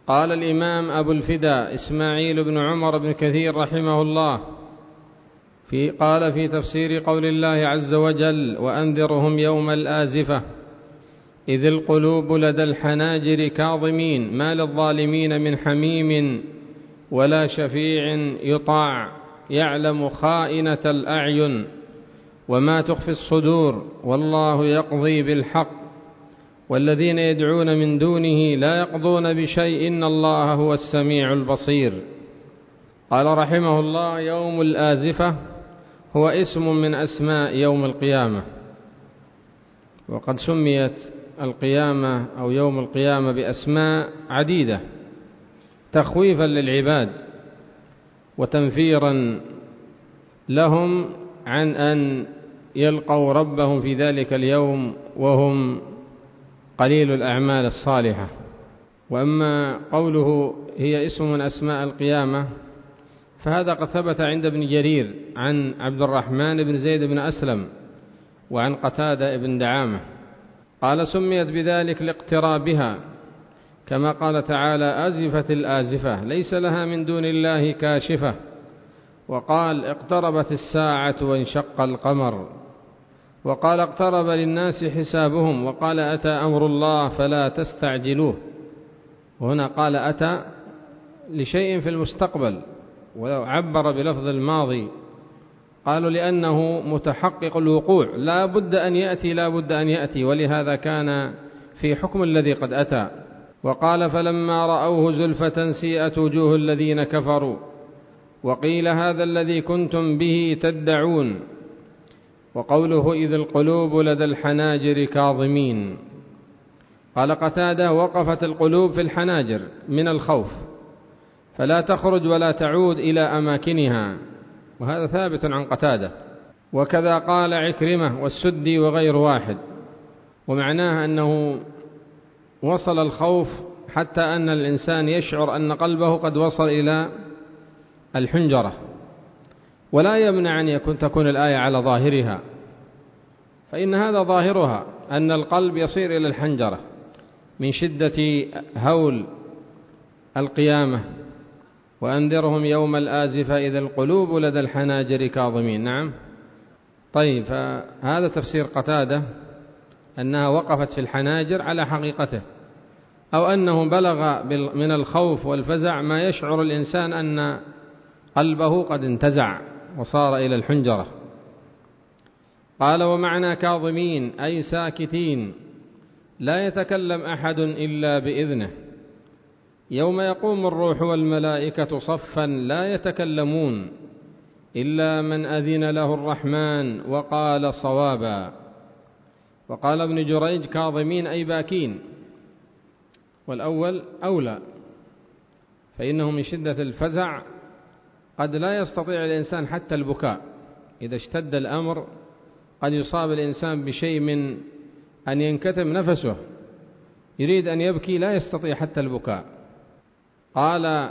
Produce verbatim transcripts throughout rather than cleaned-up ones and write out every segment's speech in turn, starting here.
قال الإمام أبو الفداء إسماعيل بن عمر بن كثير رحمه الله في قال في تفسير قول الله عز وجل: وأنذرهم يوم الآزفة إذ القلوب لدى الحناجر كاظمين ما للظالمين من حميم ولا شفيع يطاع يعلم خائنة الأعين وما تخفي الصدور والله يقضي بالحق والذين يدعون من دونه لا يقضون بشيء إن الله هو السميع البصير. قال رحمه الله: يوم الآزفة هو اسم من أسماء يوم القيامة، وقد سميت القيامة أو يوم القيامة بأسماء عديدة تخويفا للعباد وتنفيرا لهم عن أن يلقوا ربهم في ذلك اليوم وهم قليل الأعمال الصالحة. وأما قوله هي اسم من أسماء القيامة فهذا قد ثبت عند ابن جرير عن عبد الرحمن بن زيد بن أسلم وعن قتادة بن دعامة قال: سميت بذلك لاقترابها، كما قال تعالى: أزفت الآزفة ليس لها من دون الله كاشفة، وقال: اقتربت الساعة وانشق القمر، وقال: اقترب للناس حسابهم، وقال: أتى أمر الله فلا تستعجلوه. وهنا قال أتى لشيء في المستقبل، ولو عبر بلفظ الماضي قالوا لأنه متحقق الوقوع، لا بد أن يأتي لا بد أن يأتي، ولهذا كان في حكم الذي قد أتى. وقال: فلما رأوه زلفة سيئت وجوه الذين كفروا وقيل هذا الذي كنتم به تدعون. وقوله: إذ القلوب لدى الحناجر كاظمين. قال قتادة: وقفت القلوب في الحناجر من الخوف فلا تخرج ولا تعود إلى أماكنها، وهذا ثابت عن قتادة. وكذا قال عكرمة والسدي وغير واحد، ومعناها أنه وصل الخوف حتى أن الإنسان يشعر أن قلبه قد وصل إلى الحنجرة. ولا يمنع أن يكون تكون الآية على ظاهرها، فإن هذا ظاهرها أن القلب يصير إلى الحنجرة من شدة هول القيامة. وأنذرهم يوم الآزفة إذ القلوب لدى الحناجر كاظمين. نعم. طيب، فهذا تفسير قتادة أنها وقفت في الحناجر على حقيقته، أو أنه بلغ من الخوف والفزع ما يشعر الإنسان أن قلبه قد انتزع وصار إلى الحنجرة. قال: ومعنى كاظمين أي ساكتين لا يتكلم أحد إلا بإذنه، يوم يقوم الروح والملائكة صفا لا يتكلمون إلا من أذن له الرحمن وقال صوابا. وقال ابن جريج: كاظمين أي باكين، والأول أولى، فإنه من شدة الفزع قد لا يستطيع الإنسان حتى البكاء. إذا اشتد الأمر قد يصاب الإنسان بشيء من أن ينكتم نفسه، يريد أن يبكي لا يستطيع حتى البكاء. قال: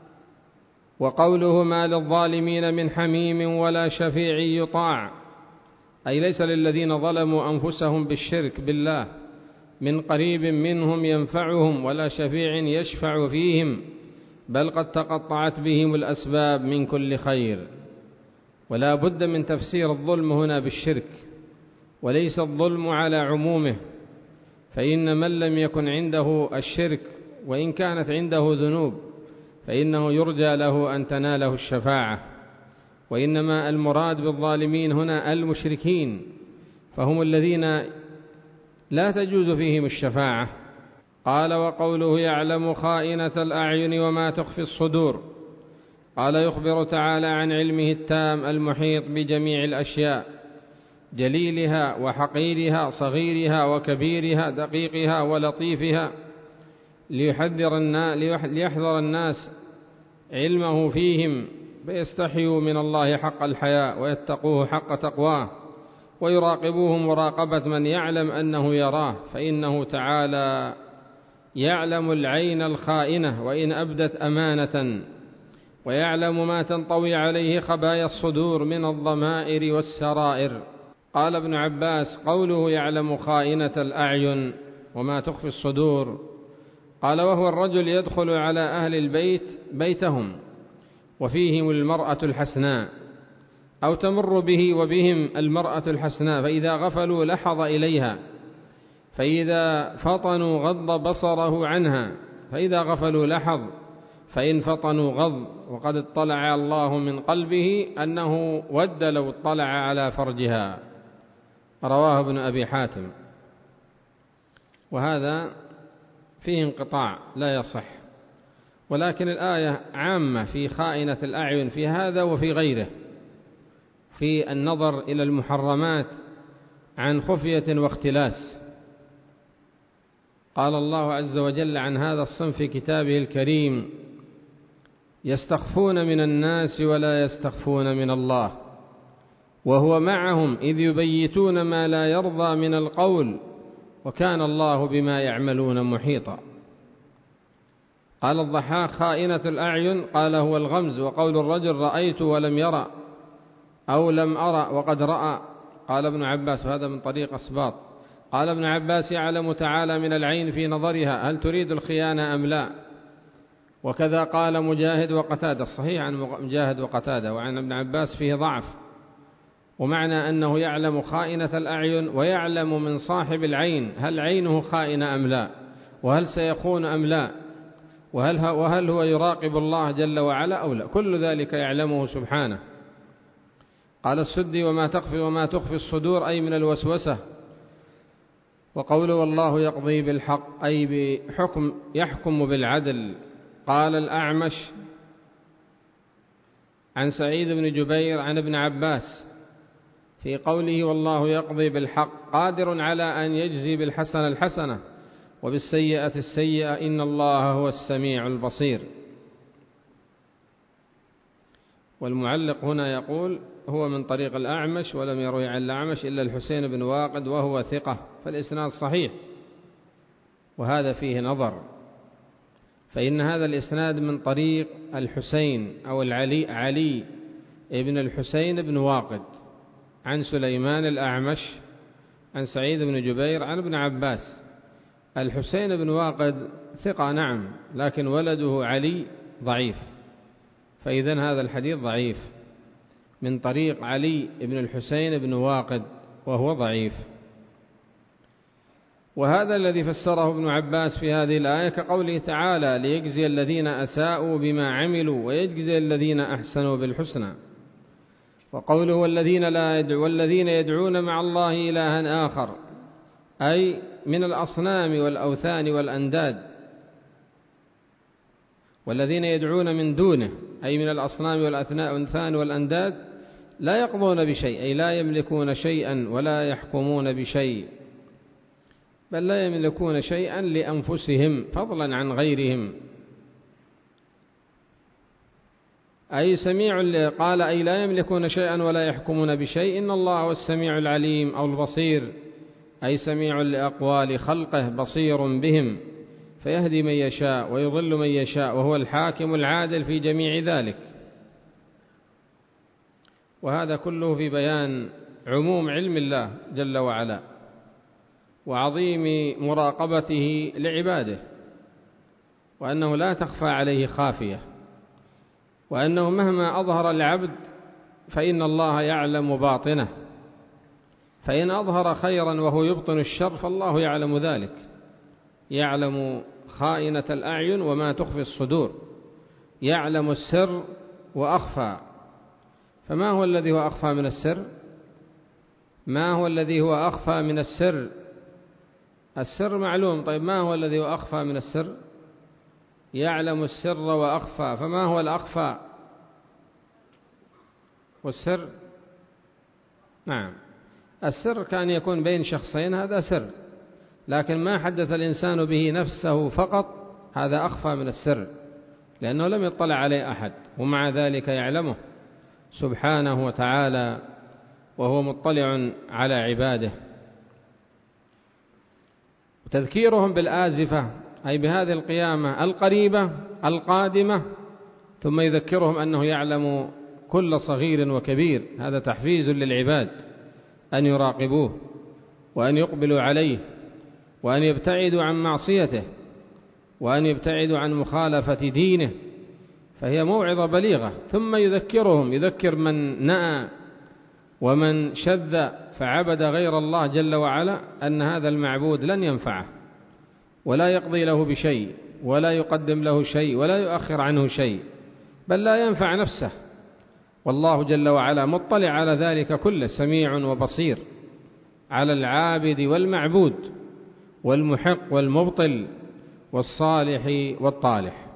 وقوله ما للظالمين من حميم ولا شفيع يطاع، أي ليس للذين ظلموا أنفسهم بالشرك بالله من قريب منهم ينفعهم ولا شفيع يشفع فيهم، بل قد تقطعت بهم الأسباب من كل خير. ولا بد من تفسير الظلم هنا بالشرك، وليس الظلم على عمومه، فإن من لم يكن عنده الشرك وإن كانت عنده ذنوب فإنه يرجى له أن تناله الشفاعة، وإنما المراد بالظالمين هنا المشركين، فهم الذين لا تجوز فيهم الشفاعة. قال: وقوله يعلم خائنة الأعين وما تخفي الصدور. قال: يخبر تعالى عن علمه التام المحيط بجميع الأشياء، جليلها وحقيرها، صغيرها وكبيرها، دقيقها ولطيفها، ليحذر الناس, ليحذر الناس علمه فيهم فيستحيوا من الله حق الحياء ويتقوه حق تقواه، ويراقبوه مراقبة من يعلم أنه يراه، فإنه تعالى يعلم العين الخائنة وإن أبدت أمانة، ويعلم ما تنطوي عليه خبايا الصدور من الضمائر والسرائر. قال ابن عباس: قوله يعلم خائنة الأعين وما تخفي الصدور قال: وهو الرجل يدخل على أهل البيت بيتهم وفيهم المرأة الحسناء، أو تمر به وبهم المرأة الحسناء، فإذا غفلوا لحظ إليها، فإذا فطنوا غض بصره عنها، فإذا غفلوا لحظ، فإن فطنوا غض، وقد اطلع الله من قلبه أنه ود لو اطلع على فرجها. رواه ابن أبي حاتم. وهذا فيه انقطاع لا يصح، ولكن الآية عامة في خائنة الأعين في هذا وفي غيره، في النظر إلى المحرمات عن خفية واختلاس. قال الله عز وجل عن هذا الصنف في كتابه الكريم: يستخفون من الناس ولا يستخفون من الله وهو معهم إذ يبيتون ما لا يرضى من القول وكان الله بما يعملون محيطا. قال الضحاك: خائنة الأعين قال هو الغمز، وقول الرجل رأيت ولم يرى أو لم أرى وقد رأى. قال ابن عباس، وهذا من طريق أسباط، قال ابن عباس: يعلم تعالى من العين في نظرها هل تريد الخيانة أم لا. وكذا قال مجاهد وقتادة. الصحيح عن مجاهد وقتادة وعن ابن عباس فيه ضعف، ومعنى أنه يعلم خائنة الأعين ويعلم من صاحب العين هل عينه خائنة أم لا، وهل سيخون أم لا، وهل, وهل هو يراقب الله جل وعلا أو لا، كل ذلك يعلمه سبحانه. قال السدي: وما تخفي وما تخفي الصدور أي من الوسوسة. وقوله والله يقضي بالحق أي بحكم يحكم بالعدل. قال الأعمش عن سعيد بن جبير عن ابن عباس في قوله والله يقضي بالحق: قادر على أن يجزي بالحسنة الحسنة وبالسيئة السيئة إن الله هو السميع البصير. والمعلق هنا يقول: هو من طريق الأعمش ولم يروي عن الأعمش إلا الحسين بن واقد وهو ثقة، فالإسناد صحيح، وهذا فيه نظر، فإن هذا الإسناد من طريق الحسين أو العلي علي ابن الحسين بن واقد عن سليمان الأعمش عن سعيد بن جبير عن ابن عباس. الحسين بن واقد ثقة نعم، لكن ولده علي ضعيف، فإذن هذا الحديث ضعيف من طريق علي بن الحسين بن واقد وهو ضعيف. وهذا الذي فسره ابن عباس في هذه الآية كقوله تعالى: ليجزي الذين أساءوا بما عملوا ويجزي الذين أحسنوا بالحسنى. وقوله والذين لا يدعو والذين يدعون مع الله إلها آخر أي من الأصنام والأوثان والأنداد، والذين يدعون من دونه أي من الأصنام والأوثان والأنداد لا يقضون بشيء أي لا يملكون شيئا ولا يحكمون بشيء، بل لا يملكون شيئا لأنفسهم فضلا عن غيرهم. أي سميع قال أي لا يملكون شيئا ولا يحكمون بشيء إن الله هو السميع العليم أو البصير، أي سميع لأقوال خلقه بصير بهم فيهدي من يشاء ويضل من يشاء وهو الحاكم العادل في جميع ذلك. وهذا كله في بيان عموم علم الله جل وعلا وعظيم مراقبته لعباده، وأنه لا تخفى عليه خافية، وأنه مهما أظهر العبد فإن الله يعلم باطنه، فإن أظهر خيرا وهو يبطن الشر فالله يعلم ذلك، يعلم خائنة الأعين وما تخفي الصدور، يعلم السر وأخفى. فما هو الذي هو أخفى من السر؟ ما هو الذي هو أخفى من السر؟ السر معلوم، طيب ما هو الذي هو أخفى من السر؟ يعلم السر وأخفى، فما هو الأخفى والسر؟ نعم، السر كان يكون بين شخصين هذا سر، لكن ما حدث الإنسان به نفسه فقط هذا أخفى من السر، لأنه لم يطلع عليه أحد ومع ذلك يعلمه سبحانه وتعالى وهو مطلع على عباده. وتذكيرهم بالآزفة أي بهذه القيامة القريبة القادمة، ثم يذكرهم أنه يعلم كل صغير وكبير، هذا تحفيز للعباد أن يراقبوه وأن يقبلوا عليه وأن يبتعدوا عن معصيته، وأن يبتعدوا عن مخالفة دينه، فهي موعظة بليغة. ثم يذكرهم، يذكر من نأى ومن شذ فعبد غير الله جل وعلا أن هذا المعبود لن ينفعه ولا يقضي له بشيء ولا يقدم له شيء ولا يؤخر عنه شيء، بل لا ينفع نفسه، والله جل وعلا مطلع على ذلك كله، سميع وبصير على العابد والمعبود والمحق والمبطل والصالح والطالح.